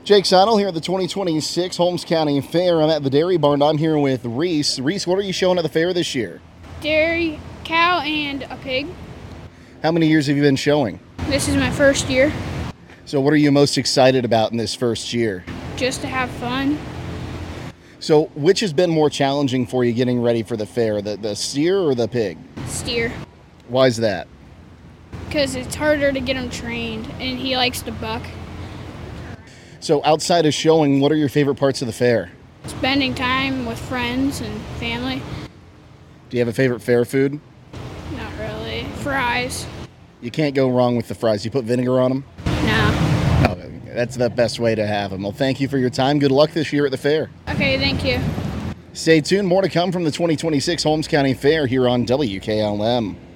Jake Sonnell here at the 2026 Holmes County Fair. I'm at the Dairy Barn. I'm here with Reese. Reese, what are you showing at the fair this year? Dairy, cow, and a pig. How many years have you been showing? This is my first year. So what are you most excited about in this first year? Just to have fun. So which has been more challenging for you getting ready for the fair, the steer or the pig? Steer. Why is that? Because it's harder to get him trained, and he likes to buck. So outside of showing, what are your favorite parts of the fair? Spending time with friends and family. Do you have a favorite fair food? Not really. Fries. You can't go wrong with the fries. You put vinegar on them? No. Oh, that's the best way to have them. Well, thank you for your time. Good luck this year at the fair. Okay, thank you. Stay tuned. More to come from the 2026 Holmes County Fair here on WKLM.